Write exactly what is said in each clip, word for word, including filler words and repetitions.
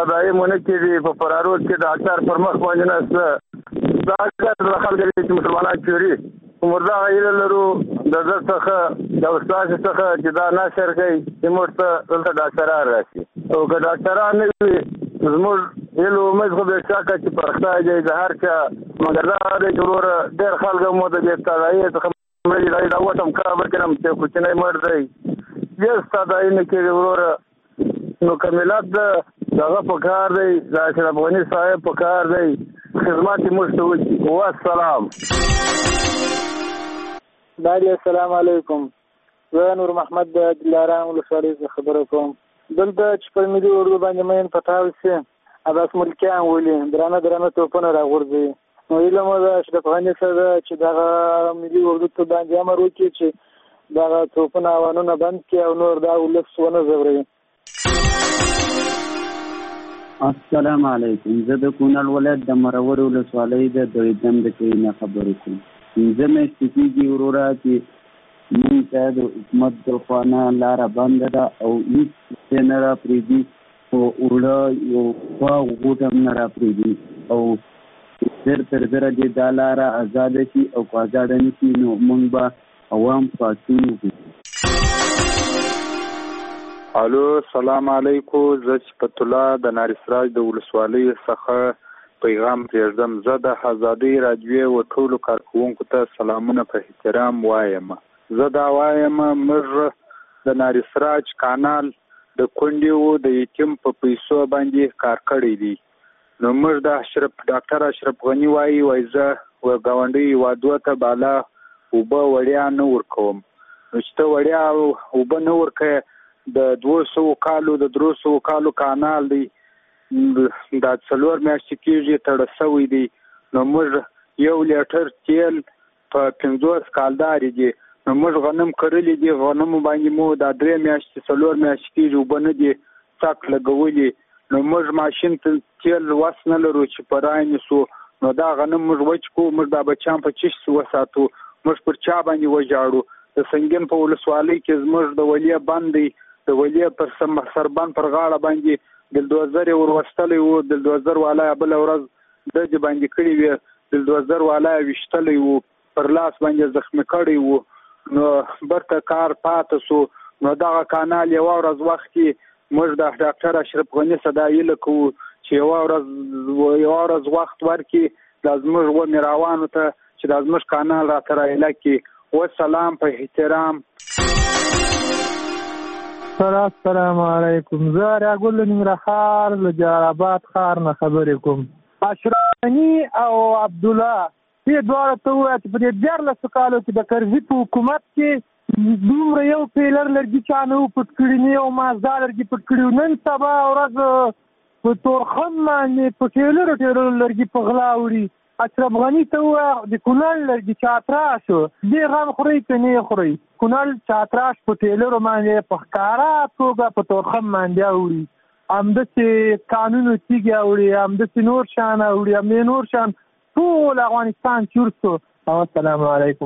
تداوی مونه کېږي په فرارود کې ډاکټر پر مخ باندې نسته دا د خلکو چې مسلمانان چوري مردا غیر لرو د زړه څخه د استاد څخه چې دا نشر کوي چې موږ ته دلته ډاکټران راشي او که ډاکټران نه وي زموږ هیلو امید خو به شکه چې پرخته دی د هر چا مګر دا دی چې وروره ډېر خلک مو د دې تداوی څخه مړي دی دا وټم کابل کې هم چې کوچنی مړ دی یې تداوی نه کوي وروره نو کملات دغه په کار دی د اشرف غني صاحب په کار دی خدمات موږ ته وکړي والسلام دادی السلام علیکم زه نور محمد د دلارام ولسوالۍ څخه خبره کوم دلته چې پر ملي اردو باندې مین پټاو شي عباس ملکیان ولي درانه درانه توپونه راغورځي نو علم د اشرف غني سره چې دغه ملي اردو ته باندې امر وکړي چې دغه توپونه اوانونه بند کړي او نور دا ولس ونه ځوروي. السلام علیکم زه د کونړ ولایت د مرور ولسوالۍ د دویدم د کلي نه خبرې کوم. پنځه میاشتې کېږي وروره چې موږ ته د حکومت د خوا نه لاره بنده ده او هېڅ شی نه راپرېږدي خو اوړه یو خوا غوټ هم نه راپرېږدي او زر تر زره دې دا لاره ازاده شي او که ازاده نه شي نو موږ به عوام پاڅون وکړو. الو سلام علیکم زه صفت الله د نارسراج د ولسوالۍ څخه پیغام پرېږدم. زه د ازادۍ راډیو و ټولو کارکوونکو ته سلامونه په احترام وایم. زه دا وایم موږ د نارسراج کانال د کونډې و د یتیم په پیسو باندې کار کړی دی نو موږ د اشرف ډاکټر اشرف غني وایي وایي زه ګاونډي هېوادو ته بالا اوبه وړیا نه ورکوم نو چې ته وړیا اوبه نه ورکوې د دوه سوو کالو د درې سوو کالو کانال دی دا څلور میاشتې کېږي تړه شوی دی نو موږ یو لیټر تیل په پنځوس کالدارې دي نو موږ غنم کرلي دي غنمو باندې مو دا درې میاشتې څلور میاشتې کېږي اوبه نه دي څک لګولي نو موږ ماشین ته تیل وس نه لرو چې په رای نیسو نو دا غنم موږ وچ کوو موږ دا بچیان په چش وساتو موږ پر چا باندې وژاړو. د سنګین په ولسوالۍ کې زموږ د ولیه بند دی د ولیه پر سربند پر غاړه باندې دلدوزر یې وروستلی و دلدوزر والا یې بله ورځ ډزې باندې کړي وې دلدوزر والا یې ویشتلی و پر لاس باندې زخمي کړی و نو برته کار پاته سو نو دغه کانال یوه ورځ وخت کې موږ د ډاکټر اشرف غني صدا هیله کوو چې یوه ورځ یوه ورځ وخت ورکړي دا زموږ و میراوانو ته چې دا زموږ کانال راته رایله کړي. والسلام په احترام. السلام علیکم زه راګل ننګرهار له جلالاباد ښار نه خبرې کوم. اشرف غني او عبدالله دې دواړه ته ووایه چې په دې دیارلسو کالو کې د کرزي په حکومت کې دومره یو پیلر لرګي چا نه و پټ کړي نه یو مازدا لرګي پټ کړي نن سبا ورځ په تورخم باندې په ټیلرو ټیلرو لرګي په غلا وړي. اشرف غني ته ووایه د کونړ لرګي چاتراش دې غم خورئ که نه یې خورئ کونړ چاتراش په ټیلرو باندې په ښکاره توګه په تورخم باندې اوړي همداسې قانونو تیږې اوړي همداسې نور شیان اوړي همدې نور شیان ټول افغانستان چور سو. السلام علیکم.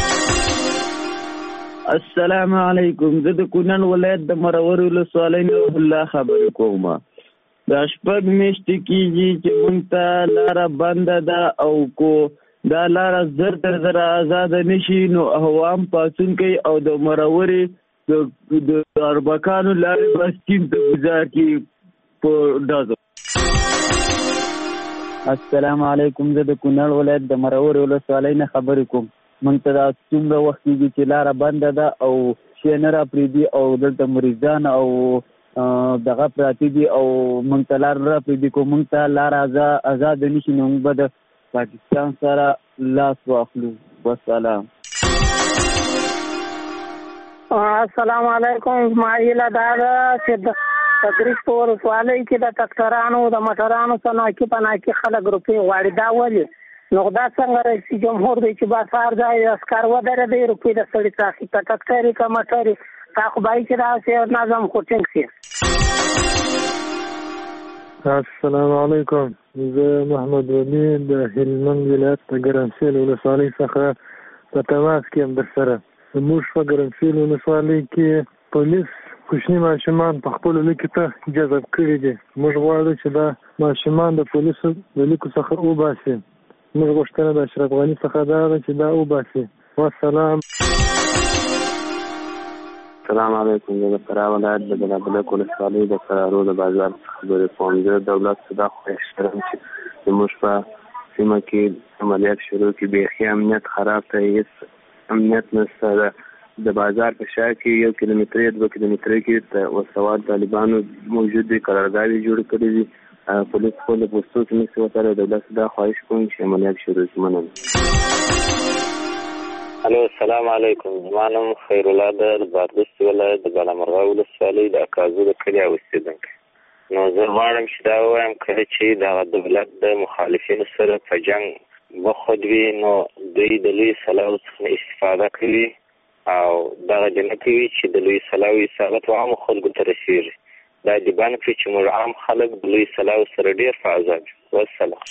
السلام علیکم زه د کونړ ولایت د مرور ولسوالۍ نه الله خبرې کوم. دا شپږ میاشتې کېږي چې موږ ته لاره بنده ده او کو دا لاره زر تر زره ازاده نه شي نو عوام پاڅون کوي او د مرورې د اربکانو لارې به سکیم ته ګزار کړي په ډزو. السلام علیکم زه د کونړ ولایت د مرور ولسوالۍ نه خبرې کوم. موږ ته دا څومره وخت کېږي چې لاره بنده ده او شی نه راپرېږدي او دلته مریضان او دغه پراته دي او موږ ته لار نه راپرېږدي که موږ ته لاره ازاده نه شي نو موږ به د پاکستان سره لاس واخلو. والسلام. السلام علیکم. زما هیله دا ده چې د تدریس په ولسوالۍ کې د ټکټرانو د موټرانو څه ناکي په ناکي خلک روپۍ غواړي دا ولې نو دا څنګه رئیس جمهور دی چې بازار ځای اسکار ودرېدی روپۍ د سړي څاخي که ټکټر یې که موټر یې تا خو باید چې داسې نظم خو ټینګ شي. السلام علیکم زه محمد ولی د هلمند ولایت د ګرمسېل ولسوالۍ څخه په تماس کې یم در سره. زموږ په ګرمسېل ولسوالۍ کې پولیس کوچني ماشومان په خپلو لیکو ته جذب کړي دي. موږ غواړو چې دا ماشومان د پولیسو د لیکو څخه وباسي. موږ غوښتنه د اشرف غني څخه دا ده چې دا وباسي. والسلام. السلام علیکم. زه د فراه ولایت د بلابلک ولسوالۍ د فرارو د بازار څخه خبرې کوم. زه د دولت څخه دا خواهش کوم چې زموږ په سیمه کې عملیات شروع کړي. بیخي امنیت خراب دی، هېڅ امنیت نشته. د بازار په شا کې یو کیلومترۍ دوه کیلومترۍ کې وسواد طالبانو موجود دي، قرارګاوې جوړې کړې دي. پولیس خپل د پوستو کې نشي وتلی. دولت څخه دا خواهش کوم چې عملیات شروع کړي. مننه. الو السلام علیکم. زما نوم خیر الله ده، د بادغیس ولایت د بالامرغه ولسوالۍ د اکازو د کلي اوسېدونکی. نو زه غواړم چې دا ووایم کله چې دغه دولت د مخالفینو سره په جنګ مخود وي نو دوی د لوی سلاو څخه استفاده کوي او دغه د نه کوي چې د لوی سلاو اصابت عامو خلکو ته رسېږي. دا د بان کړي چې موږ عام خلک د لوی سلاو سره ډېر په عذاب یو. والسلام.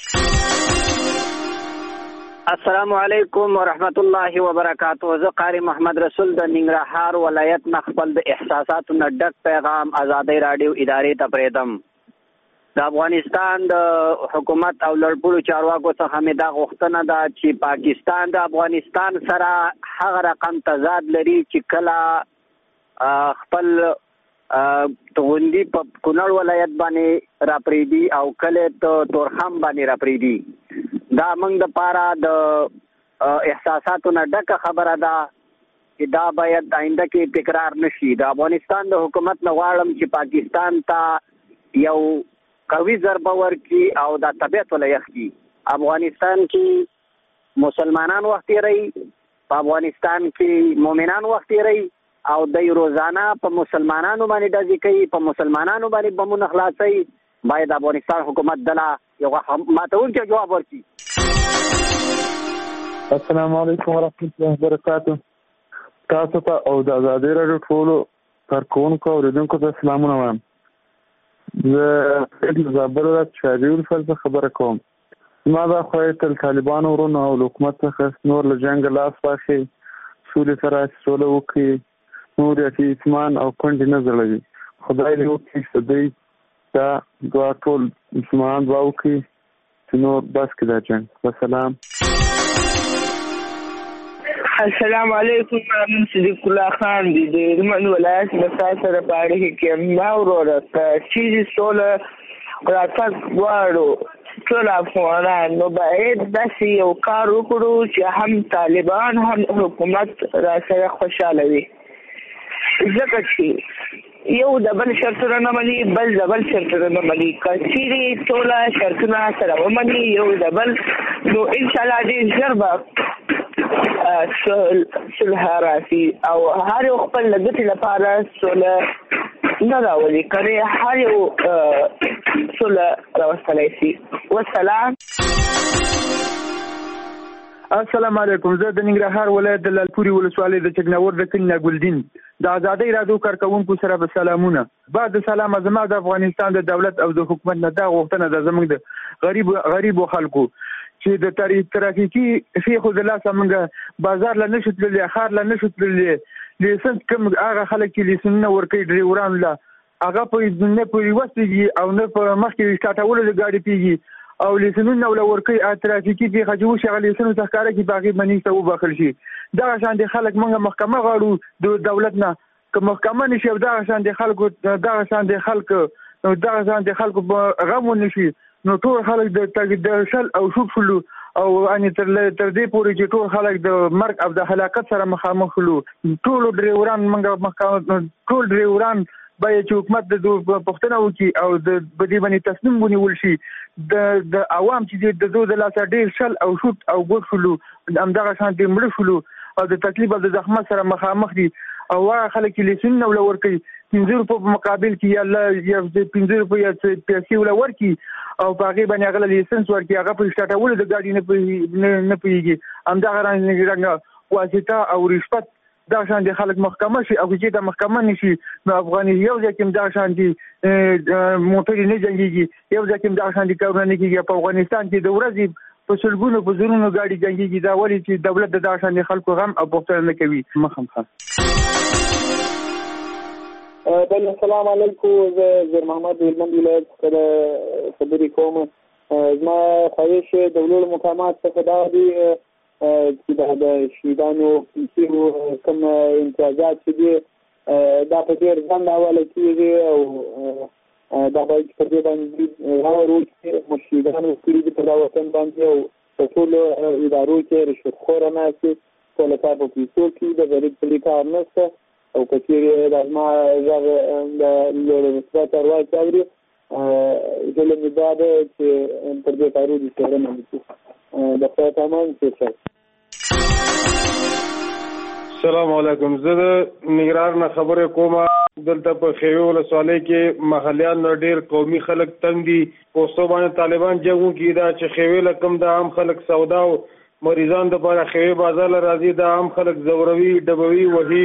السلام علیکم ورحمت الله وبرکاتہ. زه قاری محمد رسول د ننګرهار ولایت نه خپل د احساساتو نه ډک پیغام آزادۍ راډیو ادارې ته پرېږدم. د افغانستان د حکومت او لړپوړو چارواکو څخه مې دا غوښتنه ده چې پاکستان د افغانستان سره هغه رقم تضاد لري چې کله خپل توغندي په کونړ ولایت باندې راپرېږدي او کله ته تورخم باندې راپرېږدي. دا موږ د پاره د احساساتو نه ډکه خبره ده چې دا باید آینده کې تکرار نشي. د افغانستان د حکومت نه غواړم چې پاکستان ته یو قوي ضربه ورکړي او دا طبیعت ولا یخي. افغانستان کې مسلمانان وخت تیری، په افغانستان کې مؤمنان وخت تیری او د روزانه په مسلمانانو باندې ډزې کوي، په مسلمانانو باندې بمونه خلاصوي. باید افغانستان حکومت دله یو ماتونکی جواب ورکړي. السلام علیکم ورحمۃ اللہ وبرکاتہ. تاسو ته او د ازادۍ راډیو ټولو کارکوونکو او اوریدونکو ته سلامونه وایم. زه د زابل ولایت شاهدي ولسوالۍ خبره کوم. زما دا خواهش تل طالبانو ورونو او حکومت څخه نور له جنګ لاس واخلي، سولې سره سوله وکړي، نور یې اطمینان او کونډې نه ځړوي. خدای دې وکړي چې دوی دا دعا ټول مسلمانان دعا وکړي چې نور بس کړي دا جنګ. والسلام. السلام علیکم. من صدیق الله خان دی د هلمند ولایت له تاسو سره په اړیکه کې ما وروره چې سوله راتګ غواړو ټول افغانان نو باید داسې یو کار وکړو چې هم طالبان هم حکومت را سره خوشحاله وي. ځکه چې یو د بل شرطونه نه مني، بل د بل شرطونه نه مني. که چیرې ټوله شرطونه سره ومني یو د بل نو انشاءالله ډېر ژر به صلح راشي او هر یو خپل د ګټې لپاره صلح نه راولي، کنې هر یو صلح راوستلی شي. والسلام. السلام علیکم. زه د ننګرهار ولایت د لالپورې ولسوالۍ د چکناور د کلي ګلدین د ازادۍ راډیو کارکوونکو سره به سلامونه. بعد سلام زما د افغانستان د دولت او د حکومت نه دا غوښتنه ده زموږ د غریب غریبو خلکو چې د ترافیکي فیخو د لاسه موږ بازار له نشو تللی، ښار له نشو تللی، لیسنس کوم هغه خلک چې لیسنسونه ورکوي ډریورانو له هغه په نه پورې وستېږي او نه په مخکې سټاټولو د ګاډي پیږي او لیسنونه ولا ورکوي. ترافیکي پیښه چې وشي هغه لیسنو څخه کاره کې باغې باندې ته وبخښل شي. دغه شان د خلک موږ محکمه غواړو د دولت نه، که محکمه نشي او دغه شان د خلکو دغه شان د خلکو دغه شان د خلکو غم ونشي نو ټول خلک د د شل او شوب شلو او ان تر تر دې پورې چې ټول خلک د مرګ او د هلاکت سره مخامخ شلو. ټول ډریوران موږ محکمه ټول ډریوران باید چې حکومت د پښتنه وکړي او د بدی باندې تصمیم ونیول شي. د د عوام چې د دوه د لاسه ډیر شل او شوت او ګډ شلو همدغه شان د مړ شلو او د تکلیف او د زحمت سره مخامخ دي او هغه خلک چې لیسنونه ولا ورکوي پنځه روپو په مقابل کې یا الله یا پنځه روپو یا پیسې ولا ورکي او په هغې باندې هغه لیسنس ورکي، هغه په سټاټولو د ګاډي نه نه پوهېږي. همدغه رنګه واسطه او رشوت دغه شان د خلک محکمه شي او چې د محکمه نشي نو افغاني یو ځای کې دغه شان دي موټرې نه جنګېږي، یو ځای کې دغه شان دي کارونه نه کېږي. په افغانستان کې د ورځې په سلګونو په زرونو ګاډي جنګېږي. دا ولې چې دولت د دغه شان د خلکو غم او پوښتنه نه کوي. مخامخ. بل السلام علیکم. زه زیر محمد هلمند ولایت څخه خبرې کوم. زما خواهش د لوړو مقامات څخه دا دی چې د شهیدانو کوم امتیازات چې دي دا په ډېر ځنډ حواله کېږي او دا باید په دې باندې غور وکړي. شهیدانو کړي دي په دا وطن باندې او په ټولو ادارو کې رشوتخوره ناستې، ټوله کار په پیسو کې د غریب پلي کار نشته. او که چېرې دا زما غږ د لوړ رتبه چارواکي اوري، هیله مې دا ده چې پر دې کارونو څېړنه وکړي. د خدای په امان کې. السلام علیکم. زه د ننګرهار نه خبرې کوم. دلته په خیوي ولسوالۍ کې محلیان نه ډېر قومي خلک تنګ دي. پوستو باندې طالبان جنګ وکړي دا چې خیوي له کوم د عام خلک سودا او مریضان دپاره خیوي بازار له راځي، دا عام خلک ځوروي، ډبوي، وهي.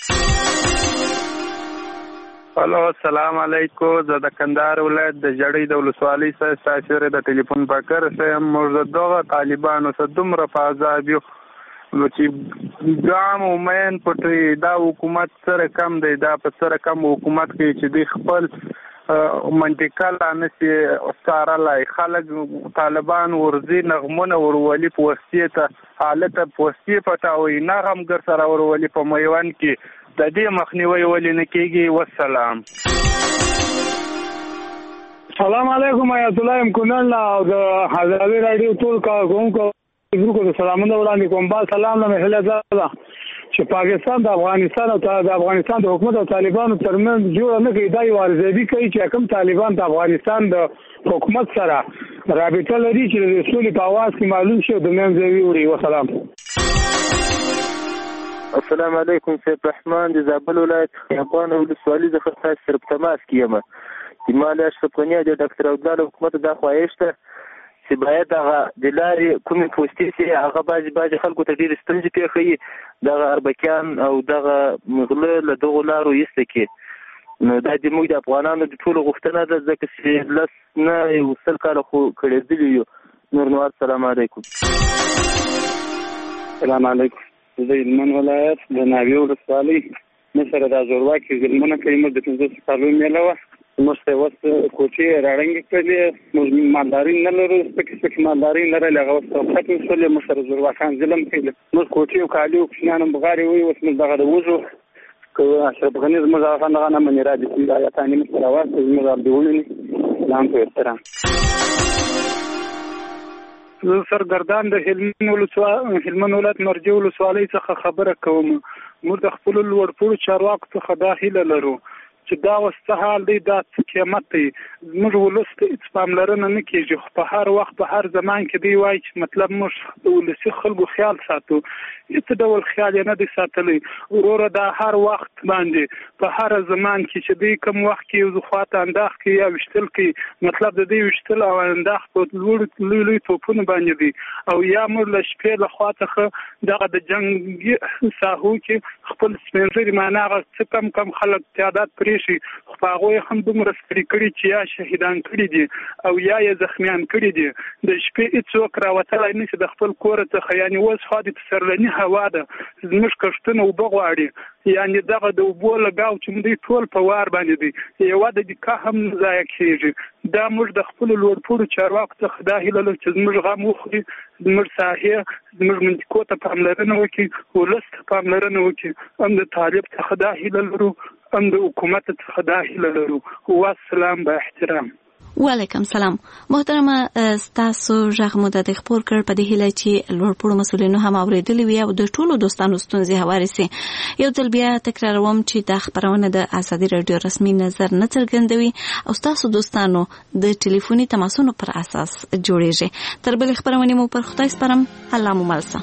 هلو السلام علیکم. زه د کندهار ولایت د جړۍ د ولسوالۍ څخه ستاسو د ټلیفون پکر یم. موږ دغه طالبانو سره دومره په عذاب یو چې ګام او مین پټي دا حکومت سره کم دی، دا په سره کم حکومت کې چې دی خپل منطقه لانسي څارلای خلک طالبان ورزي نغمونه ورولي په وسیه ته حالت په وسیه پټاوي نغم ګر سره ورولي په میوان کې د دې مخنیوي ولې نه کېږي. والسلام. سلام علیکم. آیت الله ام کونل او د حضرت رادیو ټول کارکونکو ورکو د سلامونه وړاندې کوم. با سلام له مهله ده چې پاکستان د افغانستان او د افغانستان د حکومت او طالبانو ترمنځ جوړ نه کوي. دا یو ارزیابي کوي چې کوم طالبان د افغانستان د حکومت سره رابطه لري چې د سولې په اواز کې معلوم شي د منځوي وړي. وسلام. السلام علیکم. سید رحمان د زابل ولایت خیابان ولسوالۍ څخه تاسو سره په تماس کې یم. د مال اشرف غنی د ډاکټر عبدالله حکومت د خواهش ته چې باید هغه د لارې کومې پوستې چې هغه بعضې بعضې خلکو ته ډېرې ستونزې پېښوي، دغه اربکیان او دغه غله له دغو لارو ایسته کړي. نو دا زموږ د افغانانو د ټولو غوښتنه ده، ځکه چې لس نه یو سل کاله خو کړېدلي یو. نور نو السلام علیکم. السلام علیکم. زه هلمند ولایت د ناوې ولسوالۍ موږ سره دا زورواکي ظلمونه کوي. موږ د پنځوس کالو میله وه، موږ ته اوس کوټې راړنګې کړلې، موږ مالداري نه لرو، سپکې سپکې مالداري لرلې، هغه اوس ختم شولې. موږ سره زورواکان ظلم کوي. موږ کوټې او کالي او کوچنیان هم بغارې وي. اوس موږ دغه د وږو که اشرف غني زموږ هغه دغه نه منې را دي دا یاتانې موږ سره واستوي. زموږ عبد ونیولي. سلام په احترام. زه سرګردان د هلمند ولسوالۍ هلمند ولایت مرجع ولسوالۍ څخه خبره کوم. موږ د خپلو لوړپوړو چارواکو څخه دا هیله لرو چې دا اوس څه حال دی، دا څه قیمت دی. زموږ ولس ته هېڅ پاملرنه نه کېږي، خو په هر وخت په هر زمان کې دی وایي چې مطلب موږ د ولسي خلکو خیال ساتو. هېڅ ډول خیال یې نه دی ساتلی. وروره دا هر وخت باندې په هر زمان کې چې دی کوم وخت کې یو خواته انداخ کوي یا ویشتل کوي، مطلب د دې ویشتل او انداخ په لوړو لوی لوی توپونو باندې دی. او یا موږ له شپې له خوا څخه دغه د جنګي ساحو کې خپل سپین ږیري معنا هغه څه کم کم خلک تعداد پرې شي، خو په هغوی هم دومره ستړي کړي چې یا شهیدان کړي دي او یا یې زخمیان کړي دي. د شپې هېڅوک راوتلی نه شي د خپل کوره څخه. یعنې اوس خوا د پسرلني هوا ده، زموږ کښتونه اوبه غواړي. یعنې دغه د اوبو لګاو چې دوی ټول په وار باندې دی، یوه د دقیقه هم نه ضایع کېږي. دا موږ د خپلو لوړپوړو چارواکو څخه دا هیله لرو چې زموږ غم وخوري، زموږ ساحې زموږ منطقو ته پاملرنه وکړي، ولس ته پاملرنه وکړي. هم د طالب څخه دا هیله لرو، هم د حکومت څخه دا هیله لرو. والسلام با احترام. وعلیکم سلام. محترمه ستاسو غږ مو د خبر کړ په دې هیله چې لوړپوړو مسولینو هم اوریدلی وي او د ټولو دوستانو ستونزې هواري سي. یو ځل بیا تکراروم چې دا خبرونه د ازادي رادیو رسمي نظر نه څرګندوي او ستاسو دوستانو د ټلیفوني تماسونو پر اساس جوړیږي. تر بل خبرونه مو پر خدای سپارم. الله مو ملسه.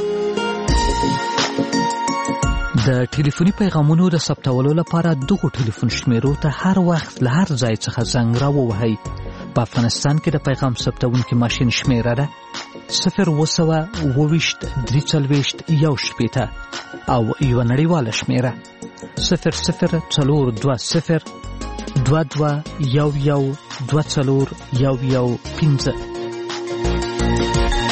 د ټلیفوني پیغامونو د ثبتولو لپاره دغه ټلیفون شمیرو ته هر وخت له هر ځای څخه زنګ راووهئ. په افغانستان کې د پیغام ثبتونکي ماشین شمیره ده صفر اووه سوه اووه ویشت درې څلوېښت یو شپېته او یوه نړیواله شمیره صفر صفر څلور دوه صفر دوه دوه یو یو دوه څلور یو یو پنځه.